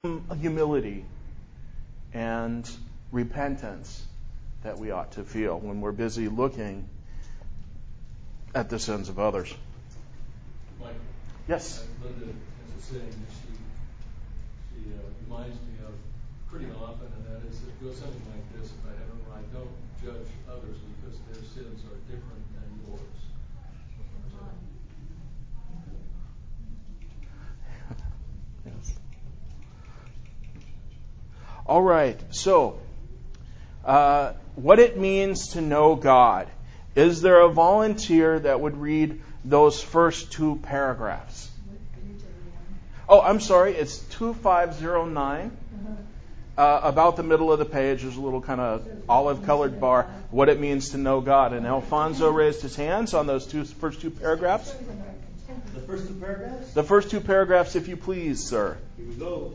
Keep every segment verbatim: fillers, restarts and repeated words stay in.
humility and repentance that we ought to feel when we're busy looking at the sins of others. Michael. Yes. Uh, Linda has a saying that she she uh, reminds me of pretty often, and that is it goes something like this: if I have it right, don't judge others because their sins are different than yours. Yes. All right. So, uh, what it means to know God. Is there a volunteer that would read those first two paragraphs? Oh, I'm sorry. It's two five zero nine. Uh, about the middle of the page, there's a little kind of olive-colored bar. What it means to know God. And Alfonso raised his hands on those two first two paragraphs. The first two paragraphs? The first two paragraphs, if you please, sir. Here we go.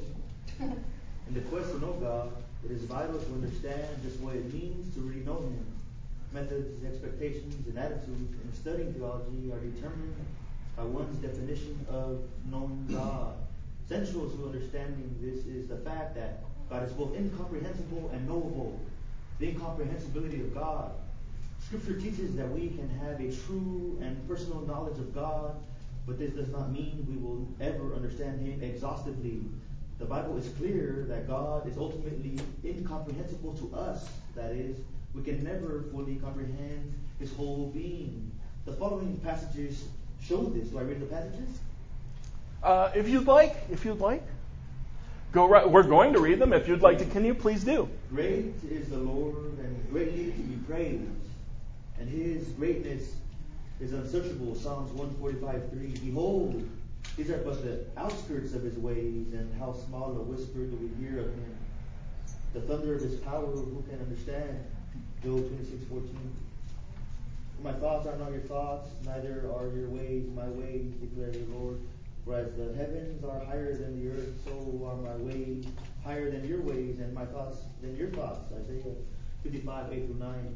In the quest to know God, it is vital to understand just what it means to really know Him. Methods, expectations, and attitudes in studying theology are determined by one's definition of knowing God. Central to understanding this is the fact that God is both incomprehensible and knowable. The incomprehensibility of God. Scripture teaches that we can have a true and personal knowledge of God, but this does not mean we will ever understand Him exhaustively. The Bible is clear that God is ultimately incomprehensible to us. That is, we can never fully comprehend His whole being. The following passages show this. Do I read the passages? Uh, if you'd like, if you'd like. Go right, we're going to read them. If you'd like to, can you please do? Great is the Lord and greatly to be praised, and His greatness is unsearchable. Psalms one forty-five three. Behold, these are but the outskirts of His ways, and how small a whisper do we hear of Him. The thunder of His power, who can understand? Job twenty-six fourteen. My thoughts are not your thoughts, neither are your ways my ways, declares the Lord. For as the heavens are higher than the earth, so are my ways higher than your ways, and my thoughts than your thoughts. Isaiah fifty-five, eight through nine.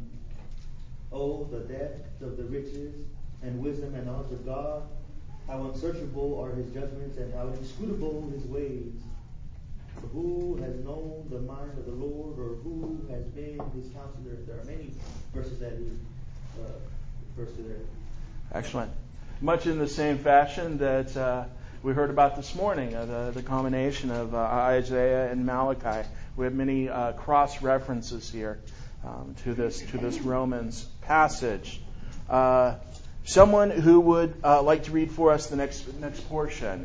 Oh, the depth of the riches and wisdom and knowledge of God. How unsearchable are His judgments, and how inscrutable His ways. For who has known the mind of the Lord, or who has been His counselor? There are many verses that He uh, refers to there. Excellent. Much in the same fashion that uh, we heard about this morning, uh, the, the combination of uh, Isaiah and Malachi. We have many uh, cross references here um, to this to this Romans passage. Uh, someone who would uh, like to read for us the next next portion,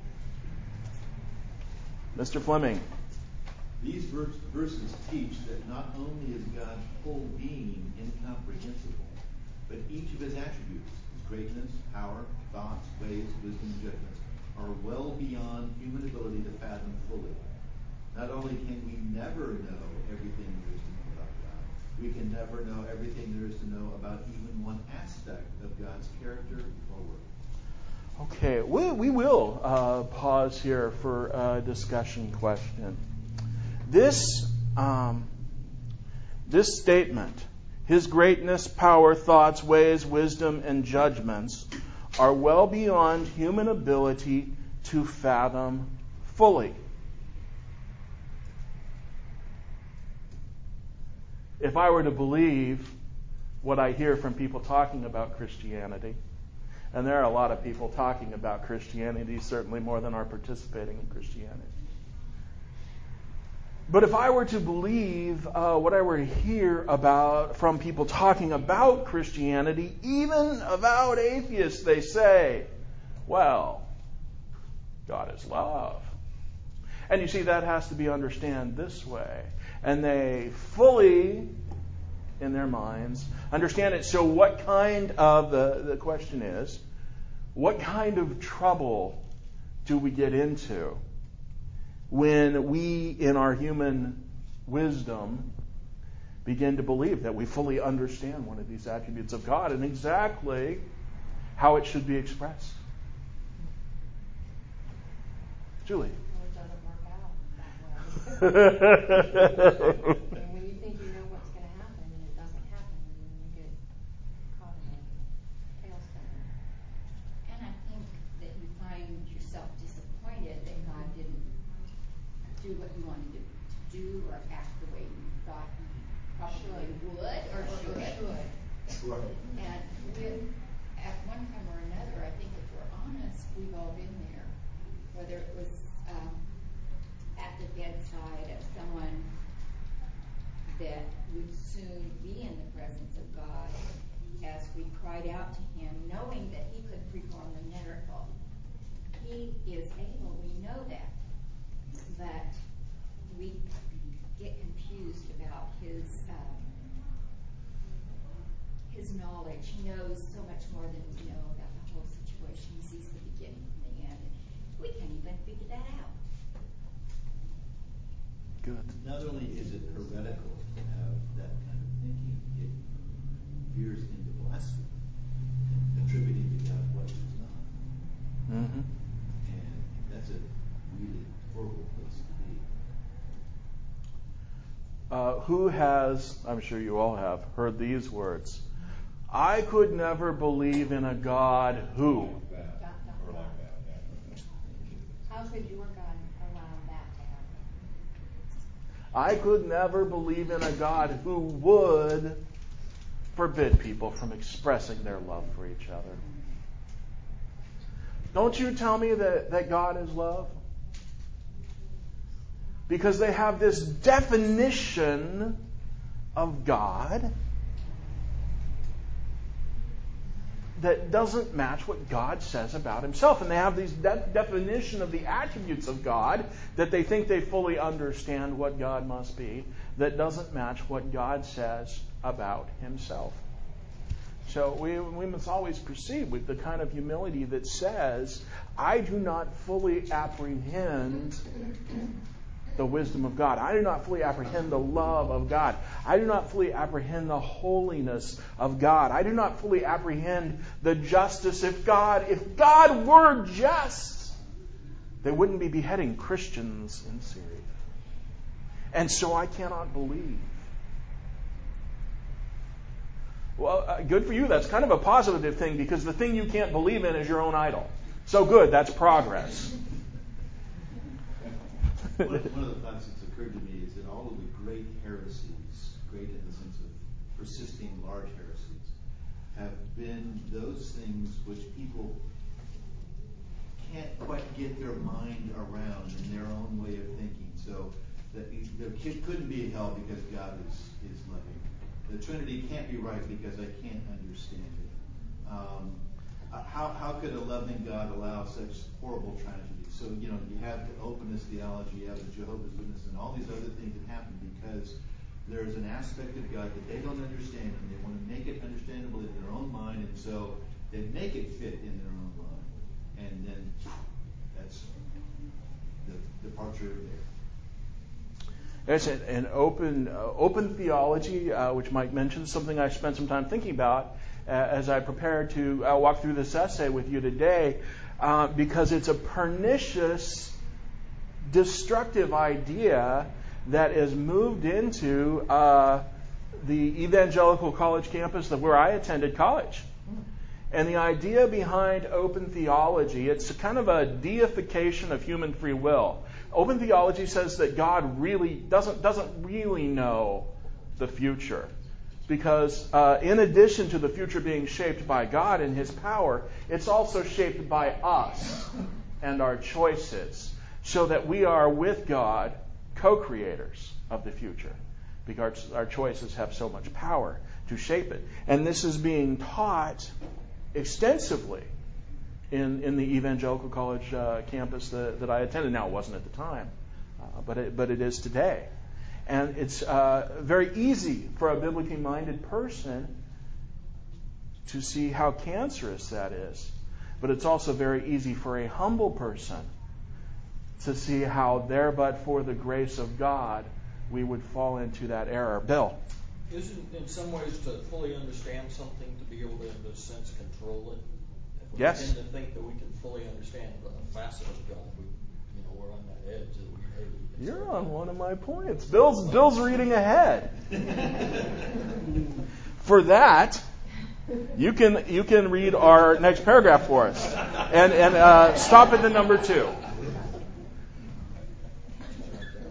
Mister Fleming. These verses teach that not only is God's whole being incomprehensible, but each of His attributes, His greatness, power, thoughts, ways, wisdom, judgments, are well beyond human ability to fathom fully. Not only can we never know everything there is to know about God, we can never know everything there is to know about even one aspect of God's character or work. Okay, we, we will uh, pause here for a discussion question. This um, this statement, His greatness, power, thoughts, ways, wisdom, and judgments are well beyond human ability to fathom fully. If I were to believe what I hear from people talking about Christianity, and there are a lot of people talking about Christianity, certainly more than are participating in Christianity. But if I were to believe uh, what I were to hear about from people talking about Christianity, even about atheists, they say, well, God is love. And you see, that has to be understood this way. And they fully, in their minds, understand it. So what kind of, the, the question is, what kind of trouble do we get into when we, in our human wisdom, begin to believe that we fully understand one of these attributes of God and exactly how it should be expressed? Julie. Well, it doesn't work out that way. And when you think you know what's going to happen and it doesn't happen, and you get caught in a tailspin. And I think that you find yourself disappointed that God didn't do what you wanted to, to do or act the way you thought you probably would or should. Right. And with, at one time or another, I think if we're honest, we've all been there. Whether it was um, at the bedside of someone that would soon be in the presence of God as we cried out to Him, knowing that He could perform the miracle. He is able, we know that. But we get confused about His um, His knowledge. He knows so much more than we know about the whole situation. He sees the beginning from the end. We can't even figure that out. Good. Not only is it heretical to have that kind of thinking, it veers into blasphemy and attributing to God what He's not. Mm-hmm. And that's a really horrible place to be. Uh, who has, I'm sure you all have, heard these words? I could never believe in a God who. Dot, dot, dot. How could your God allow that to happen? I could never believe in a God who would forbid people from expressing their love for each other. Don't you tell me that, that God is love? Because they have this definition of God that doesn't match what God says about Himself. And they have this de- definition of the attributes of God that they think they fully understand what God must be, that doesn't match what God says about Himself. So we, we must always proceed with the kind of humility that says, I do not fully apprehend the wisdom of God. I do not fully apprehend the love of God. I do not fully apprehend the holiness of God. I do not fully apprehend the justice. If God, if God were just, they wouldn't be beheading Christians in Syria. And so I cannot believe. Well, uh, good for you. That's kind of a positive thing, because the thing you can't believe in is your own idol. So good, that's progress. One, one of the thoughts that's occurred to me is that all of the great heresies, great in the sense of persisting large heresies, have been those things which people can't quite get their mind around in their own way of thinking. So that the kid couldn't be in hell because God is, is loving. The Trinity can't be right because I can't understand it. Um, how, how could a loving God allow such horrible tragedy? So, you know, you have the openness theology, you have the Jehovah's Witness, and all these other things that happen because there's an aspect of God that they don't understand, and they want to make it understandable in their own mind, and so they make it fit in their own mind. And then that's the departure there. There's an, an open uh, open theology, uh, which Mike mentioned, something I spent some time thinking about uh, as I prepared to uh, walk through this essay with you today, uh, because it's a pernicious, destructive idea that is moved into uh, the evangelical college campus of where I attended college. And the idea behind open theology, it's a kind of a deification of human free will. Open theology says that God really doesn't doesn't really know the future, because uh, in addition to the future being shaped by God and His power, it's also shaped by us and our choices, so that we are with God co-creators of the future, because our choices have so much power to shape it. And this is being taught extensively in, in the evangelical college uh, campus that, that I attended. Now, it wasn't at the time, uh, but, it, but it is today. And it's uh, very easy for a biblically minded person to see how cancerous that is. But it's also very easy for a humble person to see how there but for the grace of God we would fall into that error. Bill? Isn't in some ways to fully understand something to be able to, in a sense, control it? If we Yes. tend to think that we can fully understand a facet of God, we, you know, we're on that edge that we maybe. You're on one of my points. Bill's Bill's reading ahead. For that, you can you can read our next paragraph for us, and and uh, stop at the number two.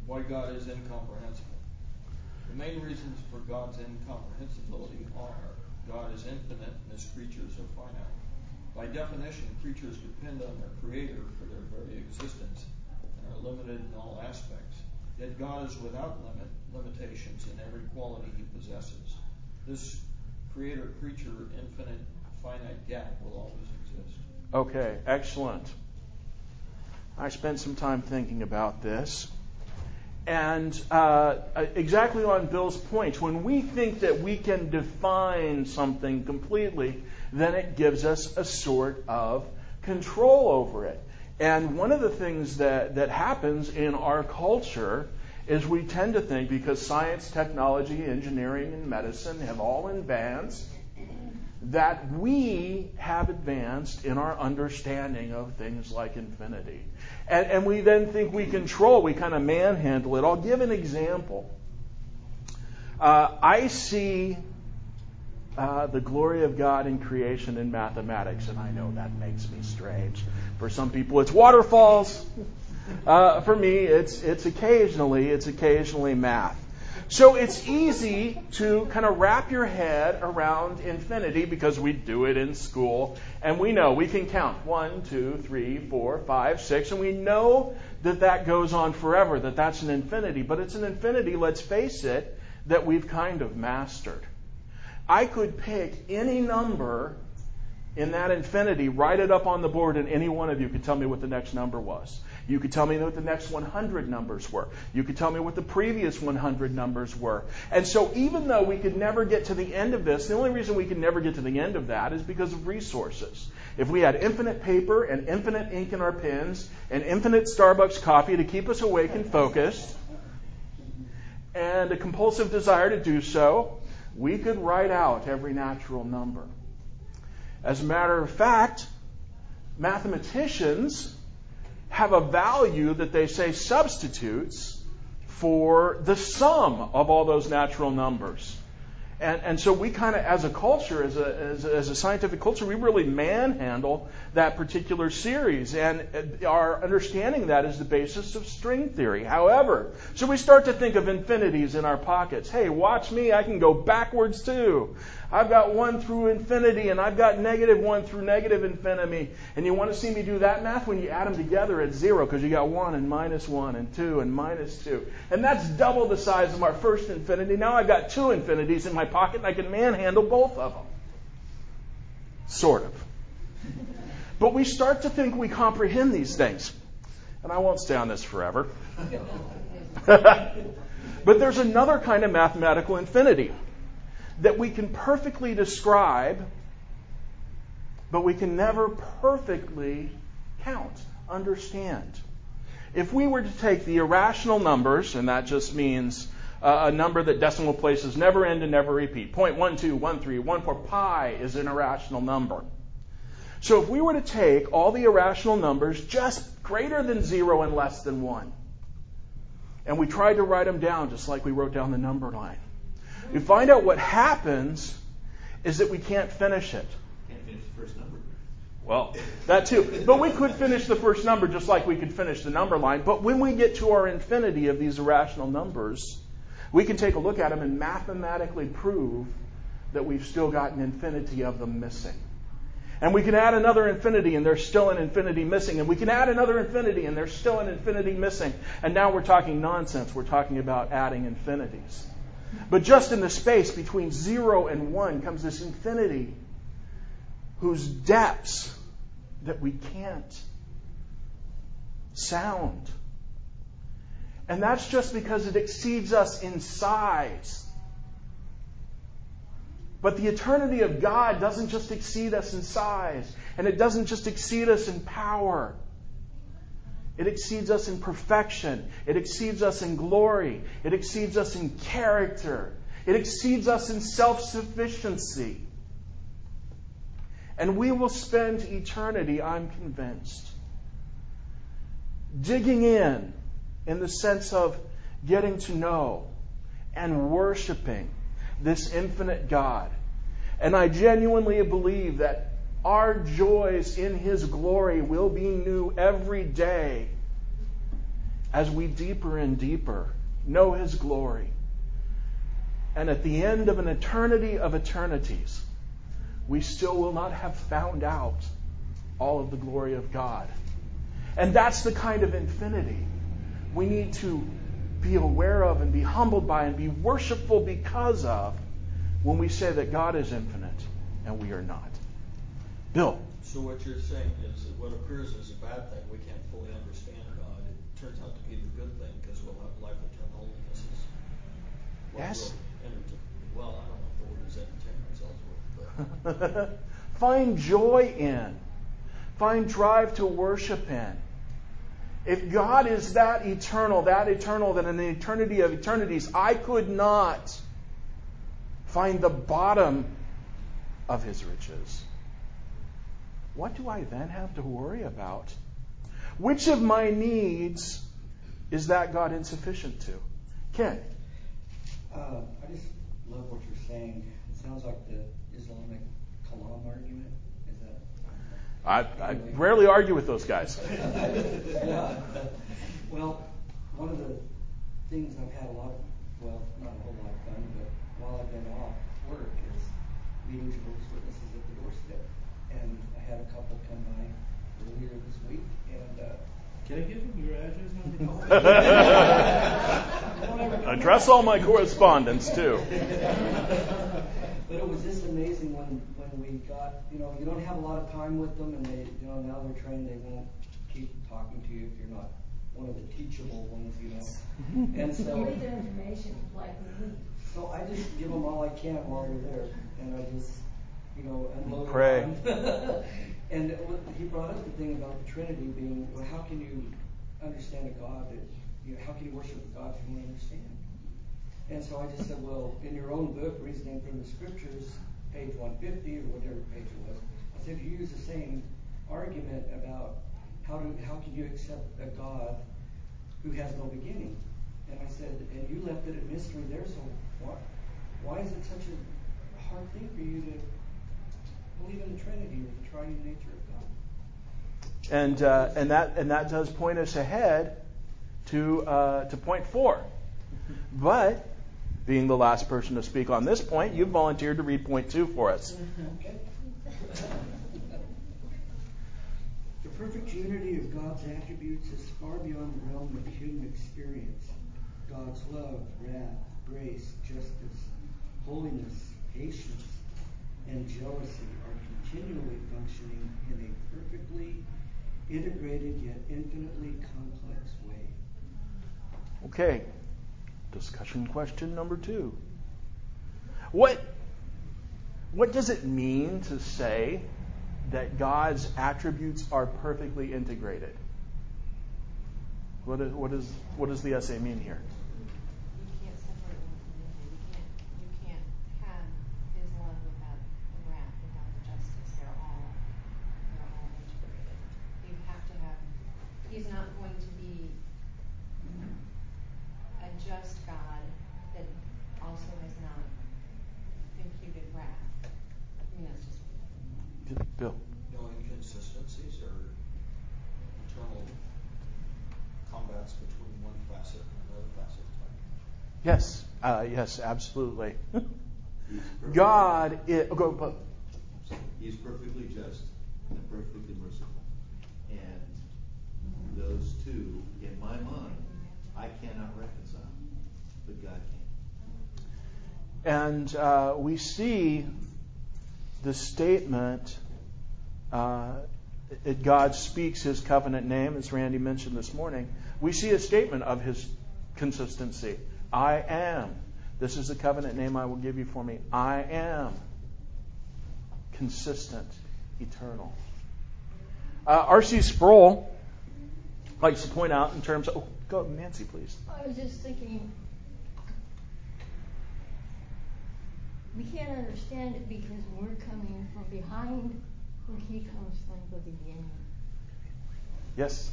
why God is incomprehensible. The main reasons for God's incomprehensibility are God is infinite and his creatures are finite. By definition, creatures depend on their Creator for their very existence and are limited in all aspects. Yet God is without limit, limitations in every quality he possesses. This Creator-creature infinite, finite gap will always exist. Okay, excellent. I spent some time thinking about this. And uh, exactly on Bill's point, when we think that we can define something completely, then it gives us a sort of control over it. And one of the things that, that happens in our culture is we tend to think, because science, technology, engineering, and medicine have all advanced, that we have advanced in our understanding of things like infinity. And, and we then think we control, we kind of manhandle it. I'll give an example. Uh, I see uh, the glory of God in creation in mathematics, and I know that makes me strange. For some people, it's waterfalls. Uh, for me, it's it's occasionally it's occasionally math. So it's easy to kind of wrap your head around infinity because we do it in school. And we know we can count one, two, three, four, five, six. And we know that that goes on forever, that that's an infinity. But it's an infinity, let's face it, that we've kind of mastered. I could pick any number in that infinity, write it up on the board, and any one of you could tell me what the next number was. You could tell me what the next one hundred numbers were. You could tell me what the previous one hundred numbers were. And so even though we could never get to the end of this, the only reason we could never get to the end of that is because of resources. If we had infinite paper and infinite ink in our pens and infinite Starbucks coffee to keep us awake and focused, and a compulsive desire to do so, we could write out every natural number. As a matter of fact, mathematicians have a value that they say substitutes for the sum of all those natural numbers. And, and so we kind of, as a culture, as a, as a, as a scientific culture, we really manhandle that particular series. And our understanding of that is the basis of string theory. However, so we start to think of infinities in our pockets. Hey, watch me, I can go backwards too. I've got one through infinity, and I've got negative one through negative infinity. And you want to see me do that math? When you add them together, it's zero, because you got one and minus one and two and minus two. And that's double the size of our first infinity. Now I've got two infinities in my pocket, and I can manhandle both of them. Sort of. But we start to think we comprehend these things. And I won't stay on this forever. But there's another kind of mathematical infinity that we can perfectly describe, but we can never perfectly count, understand. If we were to take the irrational numbers, and that just means uh, a number that decimal places never end and never repeat, zero point one two, one three, one four, pi is an irrational number. So if we were to take all the irrational numbers just greater than zero and less than one, and we tried to write them down just like we wrote down the number line, we find out what happens is that we can't finish it. Can't finish the first number. Well, that too. But we could finish the first number just like we could finish the number line. But when we get to our infinity of these irrational numbers, we can take a look at them and mathematically prove that we've still got an infinity of them missing. And we can add another infinity and there's still an infinity missing. And we can add another infinity and there's still an infinity missing. And now we're talking nonsense. We're talking about adding infinities. But just in the space between zero and one comes this infinity whose depths that we can't sound. And that's just because it exceeds us in size. But the eternity of God doesn't just exceed us in size, and it doesn't just exceed us in power. It exceeds us in perfection. It exceeds us in glory. It exceeds us in character. It exceeds us in self-sufficiency. And we will spend eternity, I'm convinced, digging in, in the sense of getting to know and worshiping this infinite God. And I genuinely believe that our joys in His glory will be new every day as we deeper and deeper know His glory. And at the end of an eternity of eternities, we still will not have found out all of the glory of God. And that's the kind of infinity we need to be aware of and be humbled by and be worshipful because of when we say that God is infinite and we are not. Bill. So what you're saying is that what appears as a bad thing, we can't fully understand God. It turns out to be the good thing because we'll have life eternal. This is what Yes. we'll enter- well, I don't know if the word is entertain ourselves with, but Find joy in. Find drive to worship in. If God is that eternal, that eternal, that in the eternity of eternities, I could not find the bottom of His riches, what do I then have to worry about? Which of my needs is that God insufficient to? Ken. Uh, I just love what you're saying. It sounds like the Islamic Kalam argument. Is that? I, I rarely argue with those guys. Yeah. Well, one of the things I've had a lot of, well, not a whole lot of fun, but while I've been off work is meeting Jehovah's Witnesses at the doorstep. And I had a couple come by earlier this week, and uh, Can I give them your address now? Address all my correspondence, too. But it was just amazing when, when we got, you know, you don't have a lot of time with them, and they, you know, now they're trained, they won't keep talking to you if you're not one of the teachable ones, you know. And so, You need their information like me. so I just give them all I can while they're there, and I just, you know, unload Pray. on them. And what, he brought up the thing about the Trinity being, well, how can you understand a God that, you know, how can you worship a God if you don't understand? And so I just said, well, in your own book, Reasoning from the Scriptures, page one fifty or whatever page it was, I said you use the same argument about how do how can you accept a God who has no beginning? And I said, and you left it a mystery there, so why why is it such a hard thing for you to believe in the Trinity or the triune nature of God? And uh, and that and that does point us ahead to uh, to point four. But being the last person to speak on this point, you've volunteered to read point two for us. Okay. The perfect unity of God's attributes is far beyond the realm of human experience. God's love, wrath, grace, justice, holiness, patience, and jealousy are continually functioning in a perfectly integrated yet infinitely complex way. Okay. Discussion question number two. What, what does it mean to say that God's attributes are perfectly integrated? What is, what is, what does the essay mean here? You can't separate one from the other. You can't, you can't have His love without the wrath, without the justice. They're all, they're all integrated. You have to have, He's not going to be a just God that also has not imputed wrath. I mean, that's just. Bill. no inconsistencies or internal combats between one facet and another facet. Yes. Uh, yes, absolutely. He's perfectly- God is. Oh, go, go. He's perfectly just and perfectly merciful. And those two, in my mind, I cannot reconcile, but God can. And uh, we see the statement uh, that God speaks His covenant name, as Randy mentioned this morning. We see a statement of His consistency. I am. This is the covenant name I will give you for me. I am. Consistent, eternal. Uh, R C Sproul likes to point out in terms of... Oh, go, Nancy, please. I was just thinking, we can't understand it because we're coming from behind where He comes from the beginning. Yes.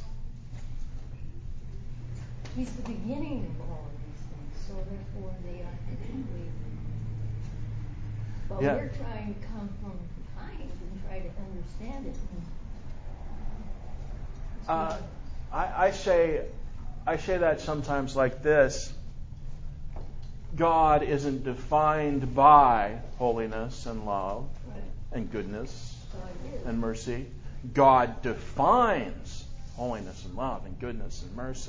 He's the beginning of all of these things, so therefore they are complete. But Yeah. we're trying to come from behind and try to understand it. And Uh, I, I say I say that sometimes like this. God isn't defined by holiness and love and goodness and mercy. God defines holiness and love and goodness and mercy.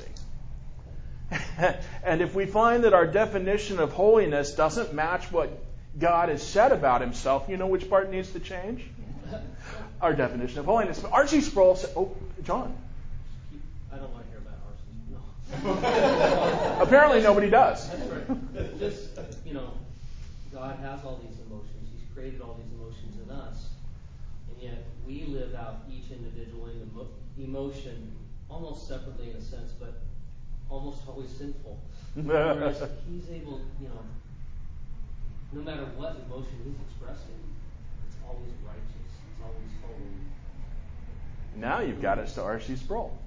And if we find that our definition of holiness doesn't match what God has said about himself, you know which part needs to change? Our definition of holiness. But R C Sproul said, oh, John. I don't want to hear about R C. No. Apparently nobody does. That's right. Just, you know, God has all these emotions. He's created all these emotions in us. And yet we live out each individual emotion almost separately in a sense, but almost always sinful. Whereas he's able, you know, no matter what emotion he's expressing, it's always righteous. It's always holy. Now you've got us to R C Sproul.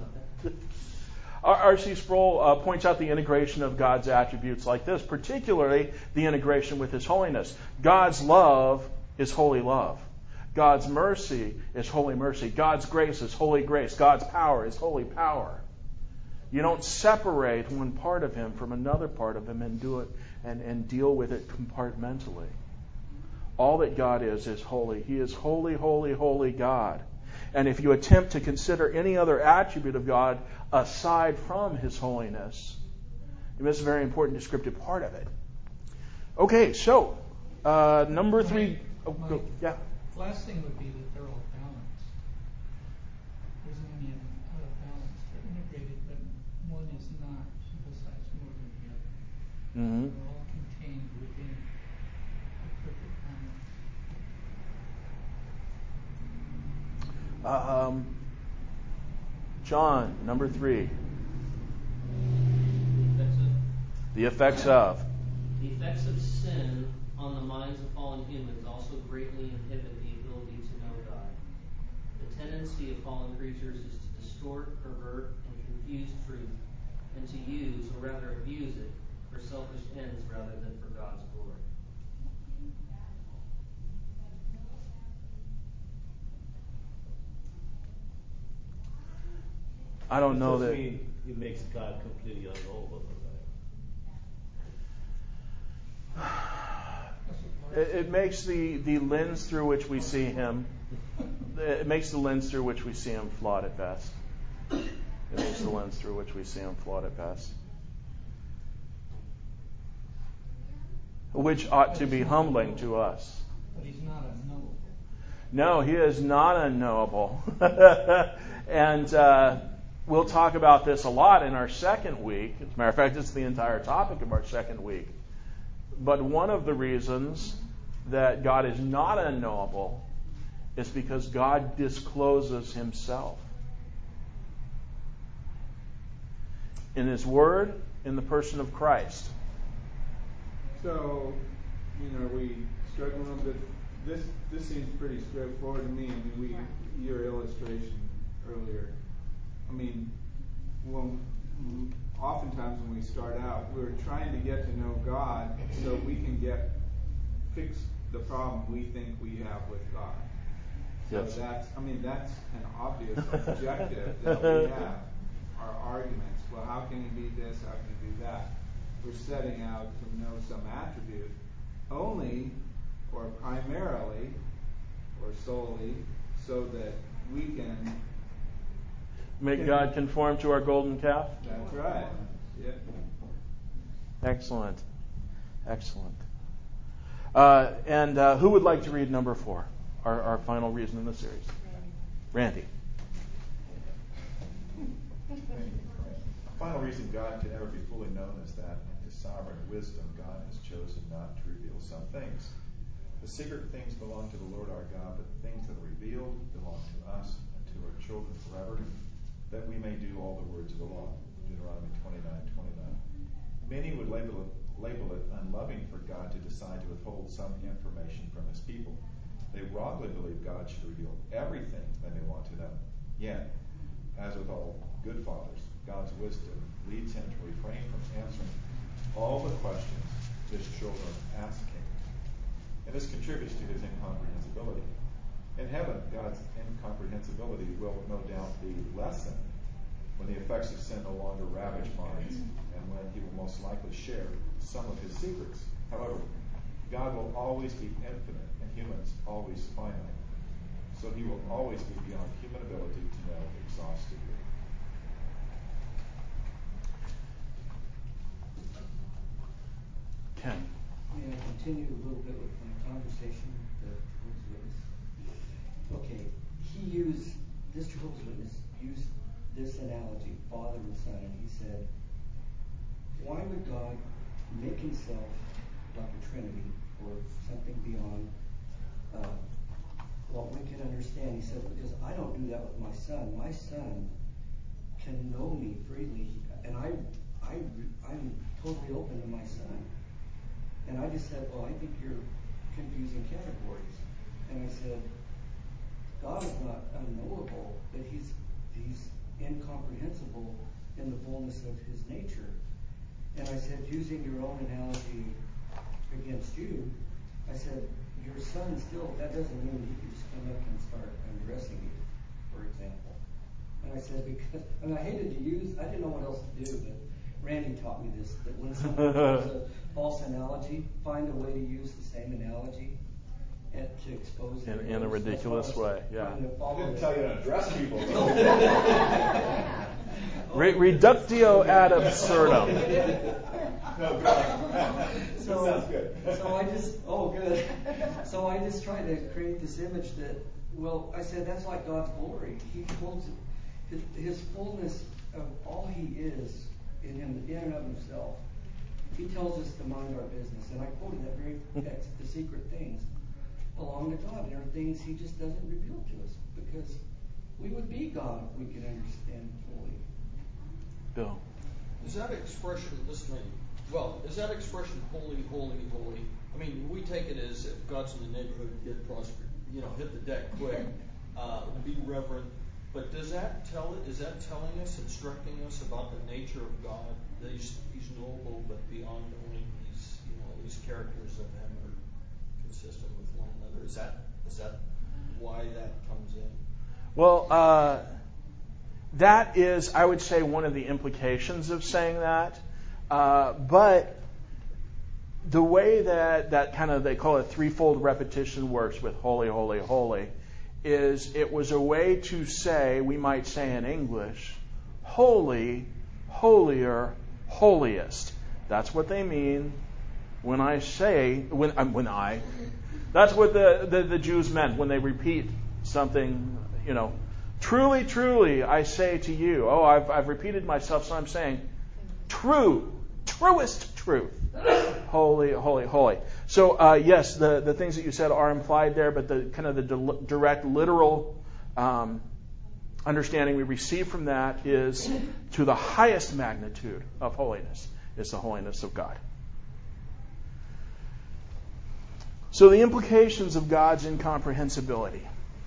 R C Sproul uh, points out the integration of God's attributes like this, particularly the integration with his holiness. God's love is holy love. God's mercy is holy mercy. God's grace is holy grace. God's power is holy power. You don't separate one part of him from another part of him and do it and, and deal with it compartmentally. All that God is is holy. He is holy, holy, holy God. And if you attempt to consider any other attribute of God aside from his holiness, you miss a very important descriptive part of it. Okay, so uh, number three. Oh, go, yeah. Last thing would be that they're all balanced. There's many of them out of balance. They're integrated, but one is not emphasized more than the other. Mm-hmm. They're all contained within a perfect balance. Um, John, number three. The effects of, the effects of. The effects of sin on the minds of fallen humans also greatly inhibit the ability to know God. The tendency of fallen creatures is to distort, pervert, and confuse truth, and to use, or rather abuse it, for selfish ends rather than for God's glory. I don't know that. Mean it makes God completely unknowable. It, it makes the, the lens through which we see him, it makes the lens through which we see him flawed at best. It makes the lens through which we see him flawed at best. Which ought to be humbling to us. But he's not unknowable. No, he is not unknowable. And uh, we'll talk about this a lot in our second week. As a matter of fact, it's the entire topic of our second week. But one of the reasons that God is not unknowable is because God discloses himself. In his word, in the person of Christ. So, you know, we struggle a little bit. This this seems pretty straightforward to me. I mean, we your illustration earlier. I mean, when oftentimes when we start out, we're trying to get to know God so we can get fix the problem we think we have with God. So yes. that's, I mean, that's an obvious objective that we have. Our arguments. Well, how can he be this? How can he do that? We're setting out to know some attribute only, or primarily, or solely, so that we can make God conform to our golden calf? That's right. Yeah. Excellent. Excellent. Uh, and uh, who would like to read number four, our, our final reason in the series? Randy. The final reason God can ever be fully known is that in his sovereign wisdom, God has chosen not to reveal some things. The secret things belong to the Lord our God, but the things that are revealed belong to us and to our children forever, that we may do all the words of the law. Deuteronomy twenty-nine twenty-nine. Many would label it, label it unloving for God to decide to withhold some information from his people. They wrongly believe God should reveal everything they may want to know. Yet, as with all good fathers, God's wisdom leads him to refrain from answering all the questions his children ask him. And this contributes to his incomprehensibility. In heaven, God's incomprehensibility will no doubt be lessened when the effects of sin no longer ravage minds, and when he will most likely share some of his secrets. However, God will always be infinite, and humans always finite. So he will always be beyond human ability to know exhaustively. Ken. May I continue a little bit with my conversation with the Jehovah's Witness? Okay, he used, this Jehovah's Witness used this analogy, father and son, and he said, why would God make himself like a Trinity or something beyond uh, what we can understand? He said, because I don't do that with my son. My son can know me freely, and I, I, I'm totally open to my son. And I just said, well, I think you're confusing categories. And I said, God is not unknowable, but he's he's incomprehensible in the fullness of his nature. And I said, using your own analogy against you, I said, your son still, that doesn't mean he can just come up and start undressing you, for example. And I said, because, and I hated to use, I didn't know what else to do, but Randy taught me this, that when someone has a false analogy, find a way to use the same analogy and to expose in, in a ridiculous way. Yeah. I didn't tell you to address people. Re- reductio ad absurdum. No, go on. So, sounds good. so I just, oh, good. So I just tried to create this image that, well, I said that's like God's glory. He holds his, his fullness of all he is in him, in and of himself. He tells us to mind our business, and I quoted that very text: the secret things belong to God, and there are things he just doesn't reveal to us, because we would be God if we could understand fully. Bill. Is that expression, this may, well, is that expression holy, holy, holy? I mean, we take it as if God's in the neighborhood, get prosper, you know, hit the deck quick, uh, be reverent. But does that tell it? Is that telling us, instructing us about the nature of God? That he's, he's knowable, but beyond knowing, these, you know, these characters of him are consistent with one another. Is that is that why that comes in? Well, uh, that is, I would say, one of the implications of saying that. Uh, but the way that that kind of, they call it threefold repetition, works with holy, holy, holy, is it was a way to say, we might say in English, holy, holier, holiest. That's what they mean when I say, when, um, when I, that's what the, the, the Jews meant when they repeat something, you know, truly, truly, I say to you. Oh, I've, I've repeated myself, so I'm saying true, truest truth. Holy, holy, holy. So, uh, yes, the, the things that you said are implied there, but the kind of the di- direct, literal um, understanding we receive from that is to the highest magnitude of holiness is the holiness of God. So the implications of God's incomprehensibility.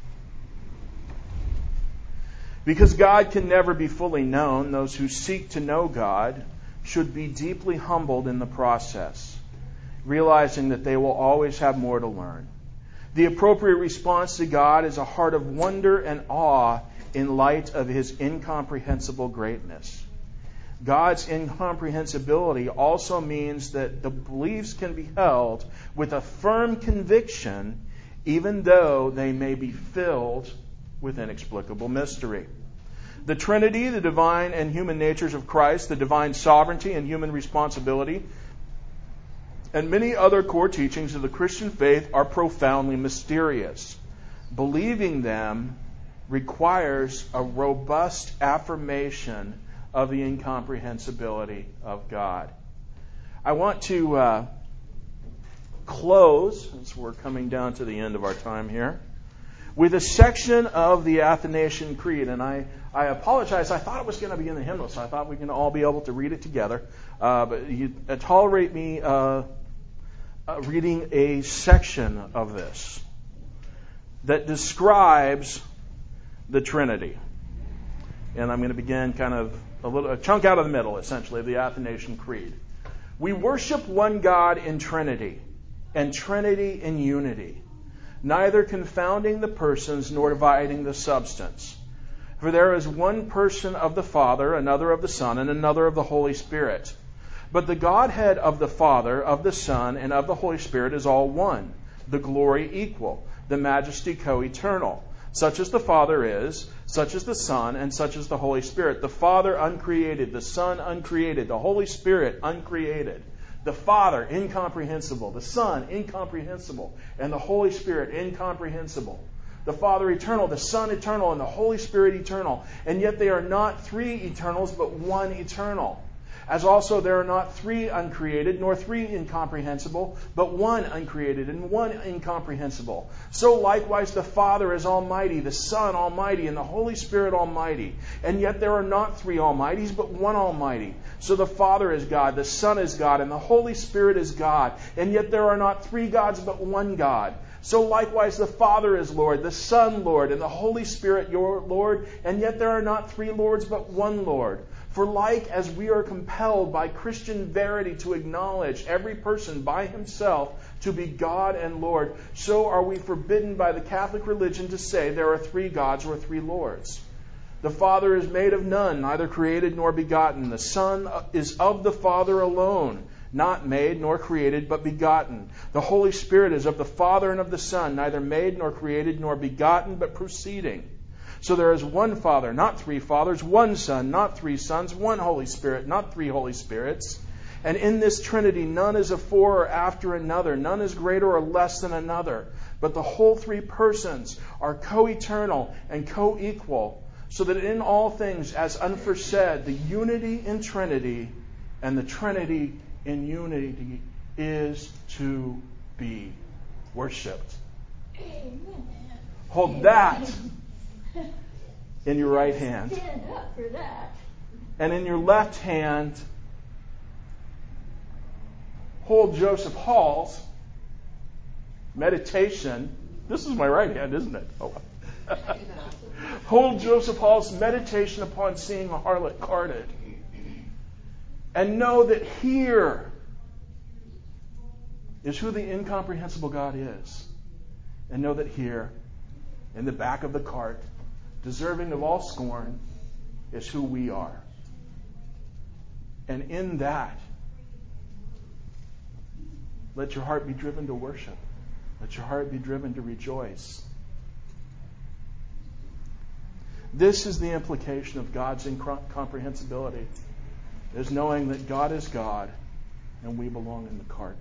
Because God can never be fully known, those who seek to know God should be deeply humbled in the process, realizing that they will always have more to learn. The appropriate response to God is a heart of wonder and awe in light of his incomprehensible greatness. God's incomprehensibility also means that the beliefs can be held with a firm conviction, even though they may be filled with inexplicable mystery. The Trinity, the divine and human natures of Christ, the divine sovereignty and human responsibility, and many other core teachings of the Christian faith are profoundly mysterious. Believing them requires a robust affirmation of the incomprehensibility of God. I want to uh, close, as we're coming down to the end of our time here, with a section of the Athanasian Creed. And I, I apologize, I thought it was going to be in the hymnal, so I thought we can all be able to read it together. Uh, but you uh, tolerate me uh, uh, reading a section of this that describes the Trinity. And I'm going to begin kind of a little a chunk out of the middle, essentially, of the Athanasian Creed. We worship one God in Trinity, and Trinity in unity, neither confounding the persons nor dividing the substance. For there is one person of the Father, another of the Son, and another of the Holy Spirit. But the Godhead of the Father, of the Son, and of the Holy Spirit is all one, the glory equal, the majesty co-eternal. Such as the Father is, such is the Son, and such is the Holy Spirit. The Father uncreated, the Son uncreated, the Holy Spirit uncreated. The Father incomprehensible, the Son incomprehensible, and the Holy Spirit incomprehensible. The Father eternal, the Son eternal, and the Holy Spirit eternal. And yet they are not three eternals, but one eternal. As also there are not three uncreated, nor three incomprehensible, but one uncreated and one incomprehensible. So likewise the Father is almighty, the Son almighty, and the Holy Spirit almighty. And yet there are not three almighties, but one almighty. So the Father is God, the Son is God, and the Holy Spirit is God. And yet there are not three gods, but one God. So likewise the Father is Lord, the Son Lord, and the Holy Spirit your Lord. And yet there are not three Lords, but one Lord. For like as we are compelled by Christian verity to acknowledge every person by himself to be God and Lord, so are we forbidden by the Catholic religion to say there are three gods or three Lords. The Father is made of none, neither created nor begotten. The Son is of the Father alone, not made nor created, but begotten. The Holy Spirit is of the Father and of the Son, neither made nor created nor begotten, but proceeding. So there is one Father, not three fathers, one Son, not three sons, one Holy Spirit, not three Holy Spirits. And in this Trinity, none is afore or after another, none is greater or less than another. But the whole three persons are co-eternal and co-equal, so that in all things, as unforesaid, the unity in Trinity and the Trinity in unity is to be worshipped. Amen. Hold that in your right hand. Stand up for that. And in your left hand, hold Joseph Hall's meditation. This is my right hand, isn't it? Oh. Hold Joseph Hall's meditation upon seeing a harlot carded. And know that here is who the incomprehensible God is. And know that here, in the back of the cart, deserving of all scorn, is who we are. And in that, let your heart be driven to worship. Let your heart be driven to rejoice. This is the implication of God's incomprehensibility, is knowing that God is God and we belong in the cart.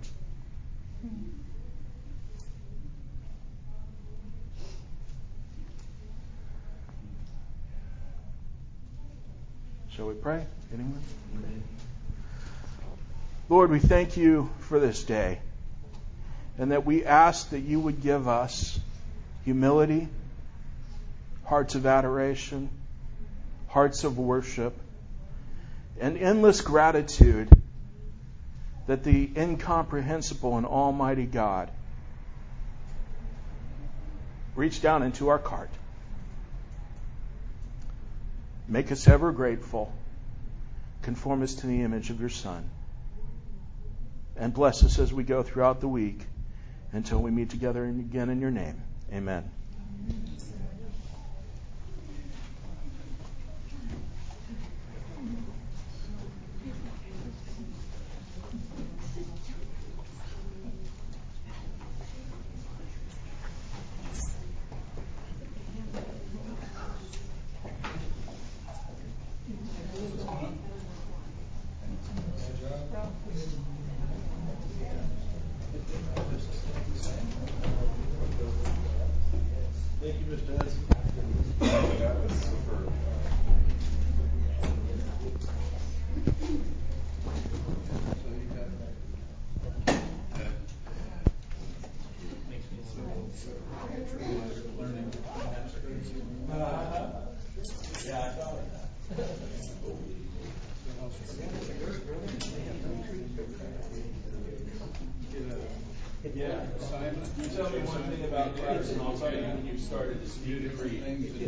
Shall we pray? Anyone? Amen. Lord, we thank you for this day, and that we ask that you would give us humility, hearts of adoration, hearts of worship, and endless gratitude that the incomprehensible and almighty God reached down into our cart. Make us ever grateful. Conform us to the image of your Son. And bless us as we go throughout the week until we meet together again in your name. Amen. Thank you, Mister Hudson. That was super. Yeah, Simon, you tell me one thing about Christ, and I'll tell you when you started to speak the creed.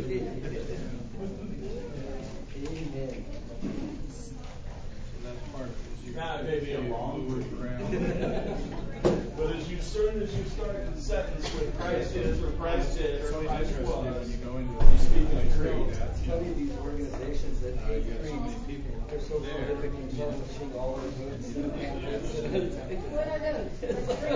Amen. So that's part of it. Now it may be a long move around. But as you, soon as you start the sentence with Christ is, or Christ did, or Christ was, you go into you speak in a creed. Study these organizations that hate creeds. They're so prolific in publishing all their books. What are those? What's